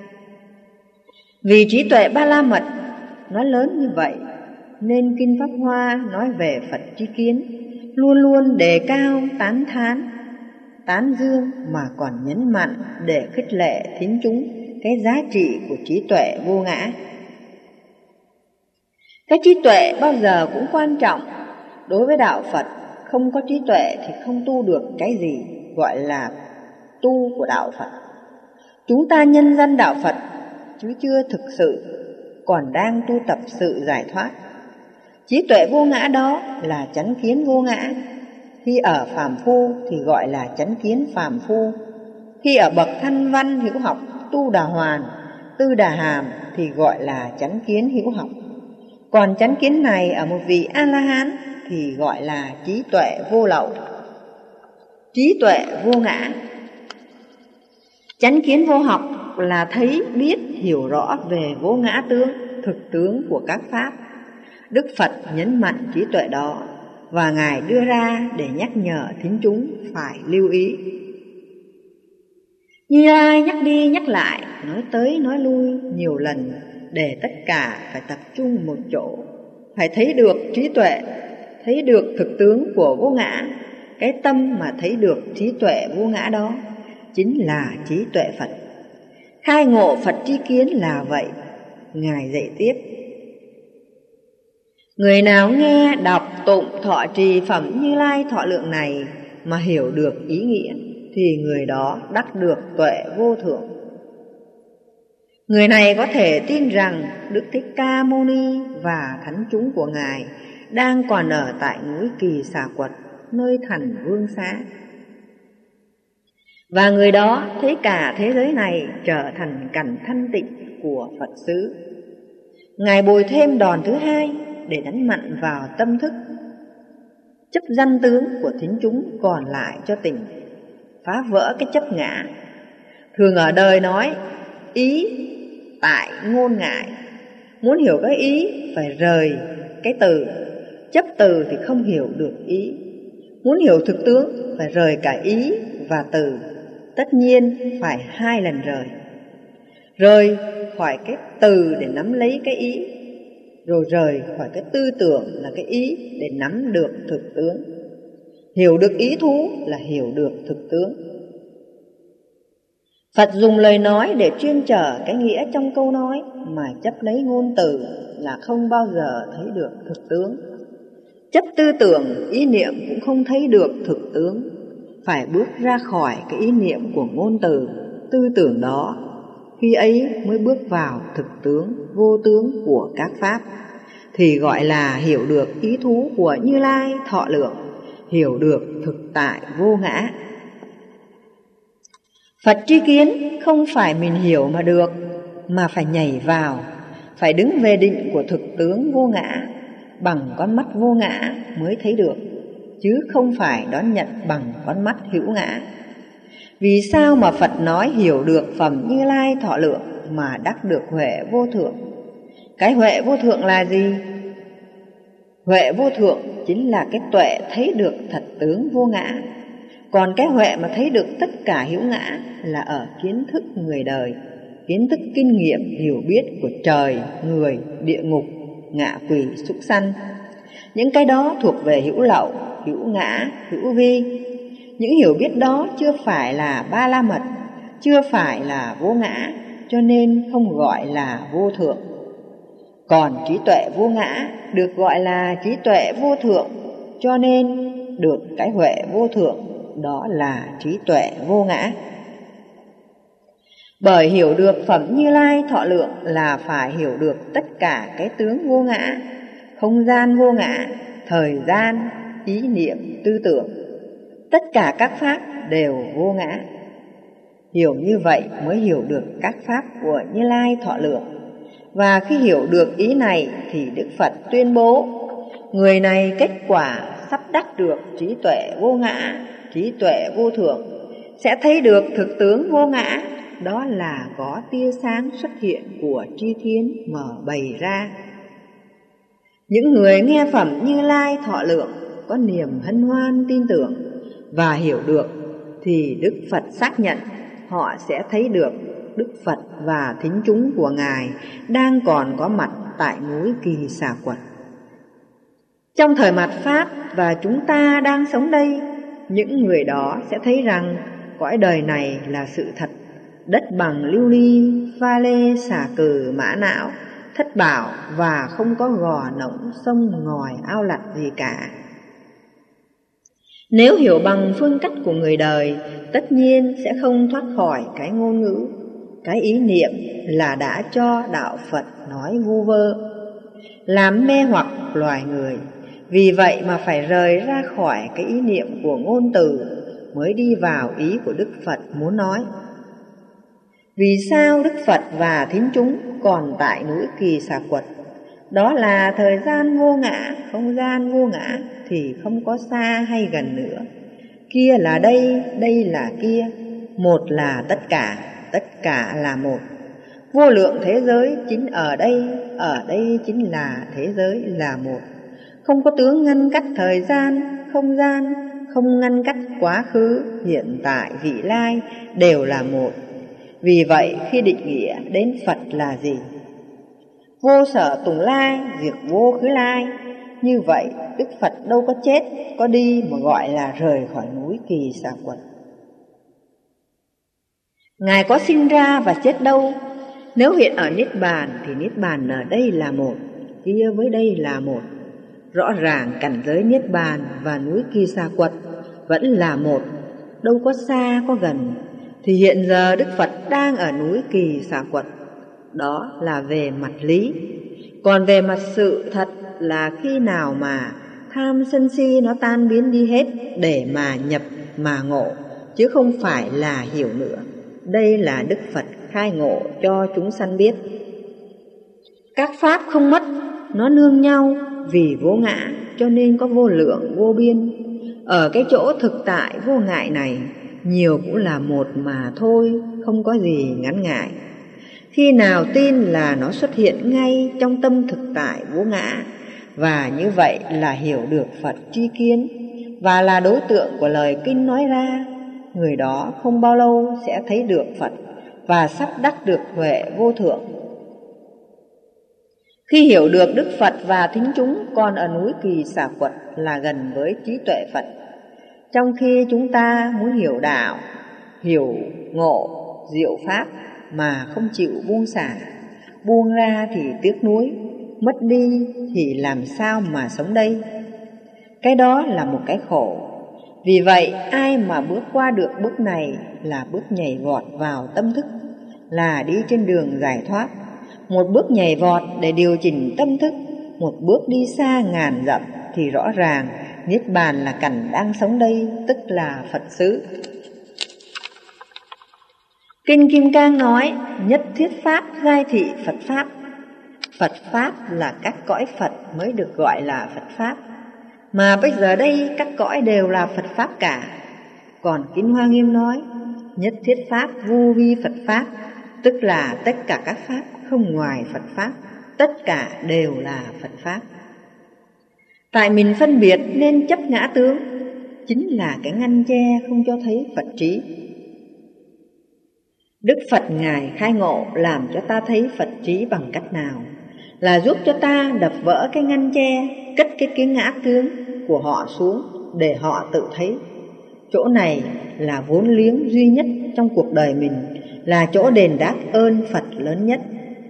Vì trí tuệ Ba La Mật nó lớn như vậy, nên Kinh Pháp Hoa nói về Phật tri kiến luôn luôn đề cao tán thán, tán dương mà còn nhấn mạnh để khích lệ thính chúng cái giá trị của trí tuệ vô ngã. Cái trí tuệ bao giờ cũng quan trọng. Đối với đạo Phật, không có trí tuệ thì không tu được cái gì gọi là tu của đạo Phật. Chúng ta nhân danh đạo Phật chứ chưa thực sự còn đang tu tập sự giải thoát. Trí tuệ vô ngã đó là chánh kiến vô ngã. Khi ở phàm phu thì gọi là chánh kiến phàm phu. Khi ở bậc thanh văn hữu học, tu đà hoàn, tư đà hàm thì gọi là chánh kiến hữu học. Còn chánh kiến này ở một vị A-la-hán thì gọi là trí tuệ vô lậu, trí tuệ vô ngã. Chánh kiến vô học là thấy, biết, hiểu rõ về vô ngã tướng, thực tướng của các pháp. Đức Phật nhấn mạnh trí tuệ đó, và Ngài đưa ra để nhắc nhở thính chúng phải lưu ý. Như Lai nhắc đi nhắc lại, nói tới nói lui nhiều lần, để tất cả phải tập trung một chỗ, phải thấy được trí tuệ, thấy được thực tướng của vô ngã. Cái tâm mà thấy được trí tuệ vô ngã đó chính là trí tuệ Phật. Khai ngộ Phật tri kiến là vậy. Ngài dạy tiếp: người nào nghe, đọc, tụng, thọ trì phẩm Như Lai thọ lượng này mà hiểu được ý nghĩa thì người đó đắc được tuệ vô thượng. Người này có thể tin rằng Đức Thích Ca Mâu Ni và thánh chúng của Ngài đang còn ở tại núi Kỳ Xà Quật, nơi thành Vương Xá. Và người đó thấy cả thế giới này trở thành cảnh thanh tịnh của Phật xứ. Ngài bồi thêm đòn thứ hai để đánh mạnh vào tâm thức, chấp danh tướng của thính chúng còn lại cho tình, phá vỡ cái chấp ngã. Thường ở đời nói ý tại ngôn ngại, muốn hiểu cái ý phải rời cái từ, chấp từ thì không hiểu được ý. Muốn hiểu thực tướng phải rời cả ý và từ, tất nhiên phải hai lần rời. Rời khỏi cái từ để nắm lấy cái ý, rồi rời khỏi cái tư tưởng là cái ý để nắm được thực tướng. Hiểu được ý thú là hiểu được thực tướng. Phật dùng lời nói để chuyên trở cái nghĩa trong câu nói, mà chấp lấy ngôn từ là không bao giờ thấy được thực tướng. Chấp tư tưởng, ý niệm cũng không thấy được thực tướng. Phải bước ra khỏi cái ý niệm của ngôn từ, tư tưởng đó, khi ấy mới bước vào thực tướng, vô tướng của các pháp, thì gọi là hiểu được ý thú của Như Lai thọ lượng, hiểu được thực tại vô ngã. Phật tri kiến không phải mình hiểu mà được, mà phải nhảy vào, phải đứng về định của thực tướng vô ngã, bằng con mắt vô ngã mới thấy được, chứ không phải đón nhận bằng con mắt hữu ngã. Vì sao mà Phật nói hiểu được phẩm Như Lai thọ lượng mà đắc được huệ vô thượng? Cái huệ vô thượng là gì? Huệ vô thượng chính là cái tuệ thấy được thật tướng vô ngã. Còn cái huệ mà thấy được tất cả hữu ngã là ở kiến thức người đời, kiến thức kinh nghiệm hiểu biết của trời, người, địa ngục, ngạ quỷ, súc sanh. Những cái đó thuộc về hữu lậu, hữu ngã, hữu vi. Những hiểu biết đó chưa phải là ba la mật, chưa phải là vô ngã, cho nên không gọi là vô thượng. Còn trí tuệ vô ngã được gọi là trí tuệ vô thượng, cho nên được cái huệ vô thượng, đó là trí tuệ vô ngã. Bởi hiểu được phẩm Như Lai thọ lượng là phải hiểu được tất cả cái tướng vô ngã, không gian vô ngã, thời gian, ý niệm, tư tưởng. Tất cả các pháp đều vô ngã. Hiểu như vậy mới hiểu được các pháp của Như Lai thọ lượng. Và khi hiểu được ý này thì Đức Phật tuyên bố, người này kết quả sắp đắc được trí tuệ vô ngã, trí tuệ vô thượng, sẽ thấy được thực tướng vô ngã. Đó là có tia sáng xuất hiện của tri thiên mở bày ra. Những người nghe phẩm Như Lai thọ lượng có niềm hân hoan tin tưởng và hiểu được thì Đức Phật xác nhận họ sẽ thấy được Đức Phật và thính chúng của Ngài đang còn có mặt tại núi Kỳ Xà Quật. Trong thời mạt Pháp và chúng ta đang sống đây, những người đó sẽ thấy rằng cõi đời này là sự thật, đất bằng lưu ly, pha lê, xà cừ, mã não, thất bảo và không có gò nỗng, sông ngòi, ao lạch gì cả. Nếu hiểu bằng phương cách của người đời, tất nhiên sẽ không thoát khỏi cái ngôn ngữ, cái ý niệm là đã cho đạo Phật nói vu vơ, làm mê hoặc loài người. Vì vậy mà phải rời ra khỏi cái ý niệm của ngôn từ mới đi vào ý của Đức Phật muốn nói. Vì sao Đức Phật và thính chúng còn tại núi Kỳ Xà Quật? Đó là thời gian vô ngã, không gian vô ngã thì không có xa hay gần nữa. Kia là đây, đây là kia, một là tất cả, tất cả là một. Vô lượng thế giới chính ở đây, ở đây chính là thế giới là một. Không có tướng ngăn cách thời gian, không gian, không ngăn cách quá khứ, hiện tại, vị lai, đều là một. Vì vậy khi định nghĩa đến Phật là gì? Vô sở tùng lai, diệt vô khứ lai. Như vậy Đức Phật đâu có chết, có đi mà gọi là rời khỏi núi Kỳ Xà Quật. Ngài có sinh ra và chết đâu. Nếu hiện ở Niết Bàn thì Niết Bàn ở đây là một, kia với đây là một. Rõ ràng cảnh giới Niết Bàn và núi Kỳ Xà Quật vẫn là một, đâu có xa có gần. Thì hiện giờ Đức Phật đang ở núi Kỳ Xà Quật. Đó là về mặt lý. Còn về mặt sự thật là khi nào mà tham sân si nó tan biến đi hết để mà nhập mà ngộ, chứ không phải là hiểu nữa. Đây là Đức Phật khai ngộ cho chúng sanh biết. Các pháp không mất, nó nương nhau, vì vô ngã cho nên có vô lượng vô biên. Ở cái chỗ thực tại vô ngại này, nhiều cũng là một mà thôi, không có gì ngắn ngại. Khi nào tin là nó xuất hiện ngay trong tâm thực tại vô ngã, và như vậy là hiểu được Phật tri kiến và là đối tượng của lời kinh nói ra, người đó không bao lâu sẽ thấy được Phật và sắp đắc được huệ vô thượng. Khi hiểu được Đức Phật và thính chúng còn ở núi Kỳ Xà Quật là gần với trí tuệ Phật, trong khi chúng ta muốn hiểu đạo, hiểu ngộ, diệu pháp mà không chịu buông xả, buông ra thì tiếc nuối, mất đi thì làm sao mà sống đây? Cái đó là một cái khổ. Vì vậy ai mà bước qua được bước này là bước nhảy vọt vào tâm thức, là đi trên đường giải thoát. Một bước nhảy vọt để điều chỉnh tâm thức, một bước đi xa ngàn dặm thì rõ ràng Niết Bàn là cảnh đang sống đây, tức là Phật xứ. Kinh Kim Cang nói nhất thiết pháp giai thị Phật Pháp. Phật Pháp là các cõi Phật mới được gọi là Phật Pháp. Mà bây giờ đây các cõi đều là Phật Pháp cả. Còn Kinh Hoa Nghiêm nói nhất thiết pháp vô vi Phật Pháp, tức là tất cả các pháp không ngoài Phật Pháp, tất cả đều là Phật Pháp. Tại mình phân biệt nên chấp ngã tướng, chính là cái ngăn che không cho thấy Phật trí. Đức Phật Ngài khai ngộ làm cho ta thấy Phật trí bằng cách nào? Là giúp cho ta đập vỡ cái ngăn che, cất cái kiến ngã tướng của họ xuống để họ tự thấy. Chỗ này là vốn liếng duy nhất trong cuộc đời mình, là chỗ đền đáp ơn Phật lớn nhất.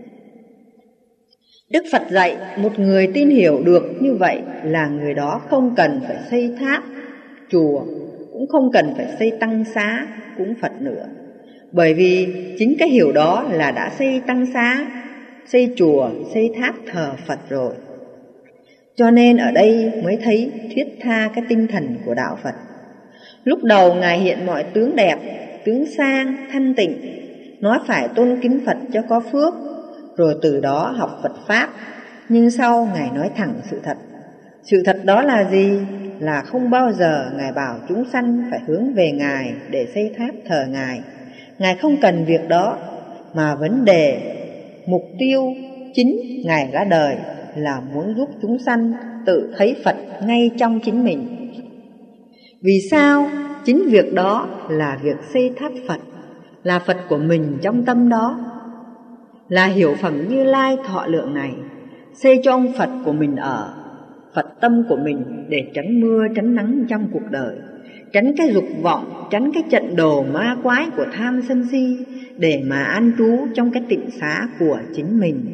Đức Phật dạy một người tin hiểu được như vậy là người đó không cần phải xây tháp, chùa, cũng không cần phải xây tăng xá, cúng Phật nữa. Bởi vì chính cái hiểu đó là đã xây tăng xá, xây chùa, xây tháp thờ Phật rồi. Cho nên ở đây mới thấy thiết tha cái tinh thần của đạo Phật. Lúc đầu Ngài hiện mọi tướng đẹp, tướng sang, thanh tịnh, nói phải tôn kính Phật cho có phước, rồi từ đó học Phật Pháp. Nhưng sau Ngài nói thẳng sự thật. Sự thật đó là gì? Là không bao giờ Ngài bảo chúng sanh phải hướng về Ngài để xây tháp thờ Ngài. Ngài không cần việc đó, mà vấn đề, mục tiêu chính Ngài ra đời là muốn giúp chúng sanh tự thấy Phật ngay trong chính mình. Vì sao? Chính việc đó là việc xây tháp Phật, là Phật của mình trong tâm đó, là hiểu phẩm Như Lai thọ lượng này, xây cho ông Phật của mình ở, Phật tâm của mình để tránh mưa tránh nắng trong cuộc đời, tránh cái dục vọng, tránh cái trận đồ ma quái của tham sân si, để mà an trú trong cái tịnh xá của chính mình.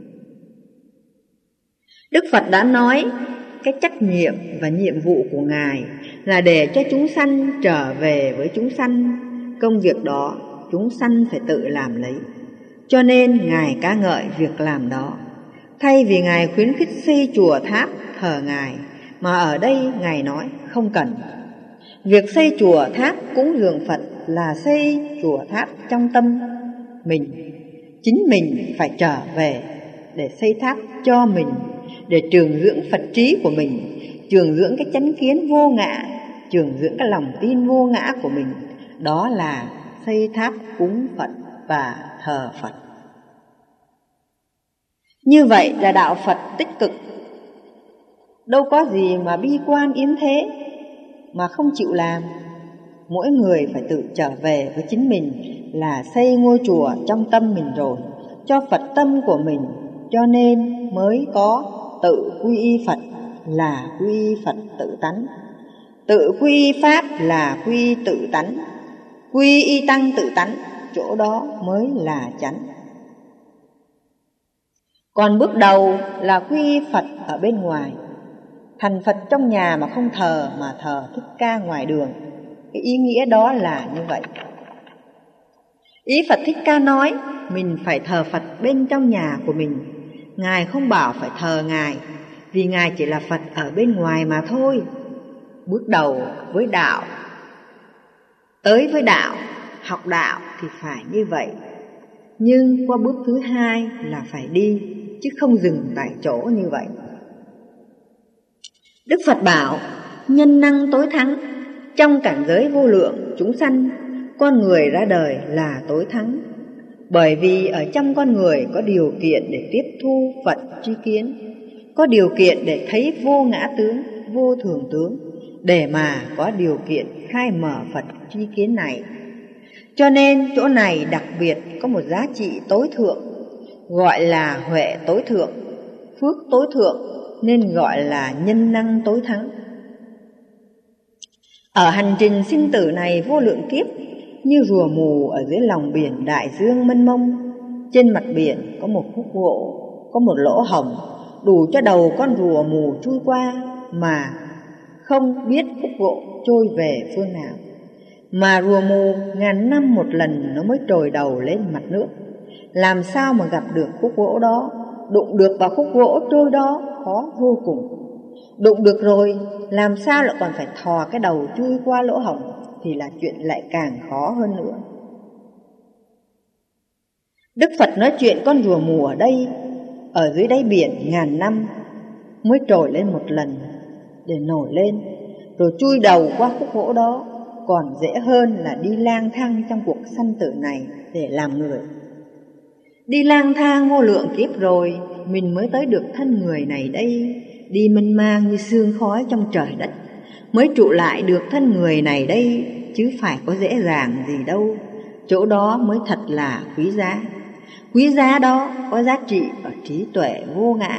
Đức Phật đã nói cái trách nhiệm và nhiệm vụ của Ngài là để cho chúng sanh trở về với chúng sanh. Công việc đó chúng sanh phải tự làm lấy. Cho nên Ngài ca ngợi việc làm đó. Thay vì Ngài khuyến khích xây chùa tháp thờ Ngài, mà ở đây Ngài nói không cần. Việc xây chùa tháp cúng dường Phật là xây chùa tháp trong tâm mình. Chính mình phải trở về để xây tháp cho mình, để trường dưỡng Phật trí của mình, trường dưỡng cái chánh kiến vô ngã, trường dưỡng cái lòng tin vô ngã của mình. Đó là xây tháp cúng Phật và thờ Phật. Như vậy là đạo Phật tích cực. Đâu có gì mà bi quan yếm thế mà không chịu làm. Mỗi người phải tự trở về với chính mình, là xây ngôi chùa trong tâm mình rồi, cho Phật tâm của mình. Cho nên mới có tự quy y Phật là quy y Phật tự tánh, tự quy y Pháp là quy y tự tánh, quy y tăng tự tánh, chỗ đó mới là chánh. Còn bước đầu là quy y Phật ở bên ngoài. Thành Phật trong nhà mà không thờ, mà thờ Thích Ca ngoài đường. Cái ý nghĩa đó là như vậy. Ý Phật Thích Ca nói mình phải thờ Phật bên trong nhà của mình. Ngài không bảo phải thờ Ngài, vì Ngài chỉ là Phật ở bên ngoài mà thôi. Bước đầu với đạo, tới với đạo, học đạo thì phải như vậy. Nhưng qua bước thứ hai là phải đi, chứ không dừng tại chỗ như vậy. Đức Phật bảo nhân năng tối thắng. Trong cảnh giới vô lượng chúng sanh, con người ra đời là tối thắng. Bởi vì ở trong con người có điều kiện để tiếp thu Phật tri kiến, có điều kiện để thấy vô ngã tướng, vô thường tướng, để mà có điều kiện khai mở Phật tri kiến này. Cho nên chỗ này đặc biệt có một giá trị tối thượng, gọi là huệ tối thượng, phước tối thượng, nên gọi là nhân năng tối thắng. Ở hành trình sinh tử này vô lượng kiếp, như rùa mù ở dưới lòng biển đại dương mênh mông. Trên mặt biển có một khúc gỗ, có một lỗ hổng, đủ cho đầu con rùa mù chui qua, mà không biết khúc gỗ trôi về phương nào. Mà rùa mù ngàn năm một lần nó mới trồi đầu lên mặt nước. Làm sao mà gặp được khúc gỗ đó? Đụng được vào khúc gỗ trôi đó khó vô cùng. Đụng được rồi, làm sao lại còn phải thò cái đầu chui qua lỗ hổng, thì là chuyện lại càng khó hơn nữa. Đức Phật nói chuyện con rùa mù ở đây, ở dưới đáy biển ngàn năm mới trồi lên một lần, để nổi lên rồi chui đầu qua khúc gỗ đó, còn dễ hơn là đi lang thang trong cuộc sanh tử này để làm người. Đi lang thang vô lượng kiếp rồi, mình mới tới được thân người này đây. Đi mênh mang như sương khói trong trời đất, mới trụ lại được thân người này đây, chứ phải có dễ dàng gì đâu. Chỗ đó mới thật là quý giá. Quý giá đó có giá trị ở trí tuệ vô ngã.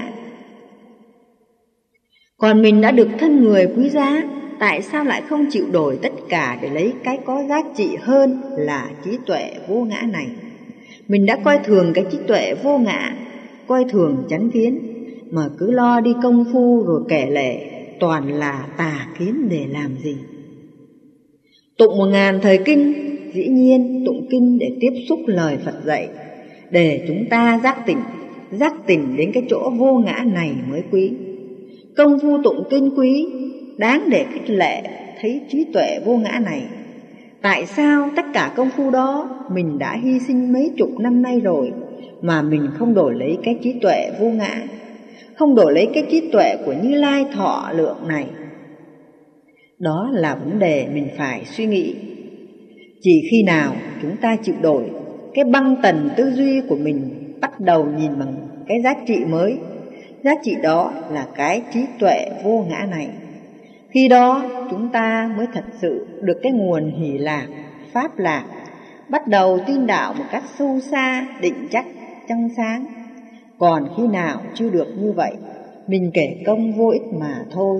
Còn mình đã được thân người quý giá, tại sao lại không chịu đổi tất cả để lấy cái có giá trị hơn là trí tuệ vô ngã này? Mình đã coi thường cái trí tuệ vô ngã, coi thường chánh kiến, mà cứ lo đi công phu rồi kể lể, toàn là tà kiến để làm gì. Tụng một ngàn thời kinh dĩ nhiên tụng kinh để tiếp xúc lời Phật dạy, để chúng ta giác tỉnh, giác tỉnh đến cái chỗ vô ngã này mới quý. Công phu tụng kinh quý, đáng để khích lệ thấy trí tuệ vô ngã này. Tại sao tất cả công phu đó mình đã hy sinh mấy chục năm nay rồi mà mình không đổi lấy cái trí tuệ vô ngã, không đổi lấy cái trí tuệ của Như Lai thọ lượng này? Đó là vấn đề mình phải suy nghĩ. Chỉ khi nào chúng ta chịu đổi cái băng tần tư duy của mình, bắt đầu nhìn bằng cái giá trị mới, giá trị đó là cái trí tuệ vô ngã này, khi đó chúng ta mới thật sự được cái nguồn hỷ lạc, pháp lạc, bắt đầu tin đạo một cách sâu xa, định chắc, trong sáng. Còn khi nào chưa được như vậy, mình kể công vô ích mà thôi.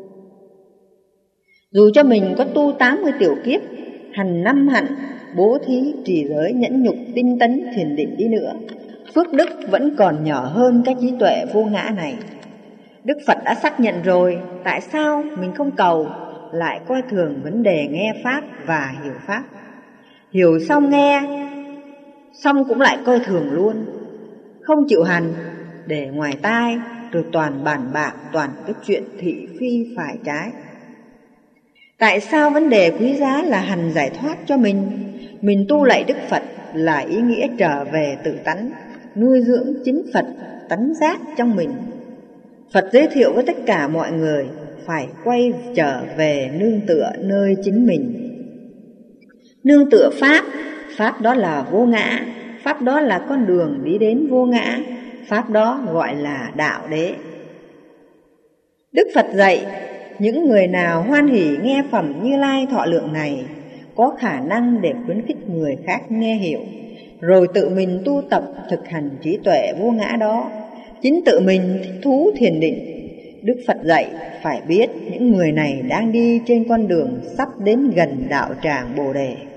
Dù cho mình có tu tám mươi tiểu kiếp, hành năm hạnh, bố thí, trì giới, nhẫn nhục, tinh tấn, thiền định đi nữa, phước đức vẫn còn nhỏ hơn cái trí tuệ vô ngã này. Đức Phật đã xác nhận rồi, tại sao mình không cầu, lại coi thường vấn đề nghe Pháp và hiểu Pháp? Hiểu xong nghe, xong cũng lại coi thường luôn, không chịu hành, để ngoài tai, rồi toàn bàn bạc, toàn cái chuyện thị phi phải trái. Tại sao vấn đề quý giá là hành giải thoát cho mình? Mình tu lạy Đức Phật là ý nghĩa trở về tự tánh, nuôi dưỡng chính Phật tánh giác trong mình. Phật giới thiệu với tất cả mọi người phải quay trở về nương tựa nơi chính mình. Nương tựa Pháp, Pháp đó là vô ngã, Pháp đó là con đường đi đến vô ngã, Pháp đó gọi là đạo đế. Đức Phật dạy, những người nào hoan hỷ nghe phẩm Như Lai thọ lượng này, có khả năng để khuyến khích người khác nghe hiểu, rồi tự mình tu tập thực hành trí tuệ vô ngã đó, chính tự mình thích thú thiền định. Đức Phật dạy phải biết những người này đang đi trên con đường sắp đến gần đạo tràng Bồ Đề.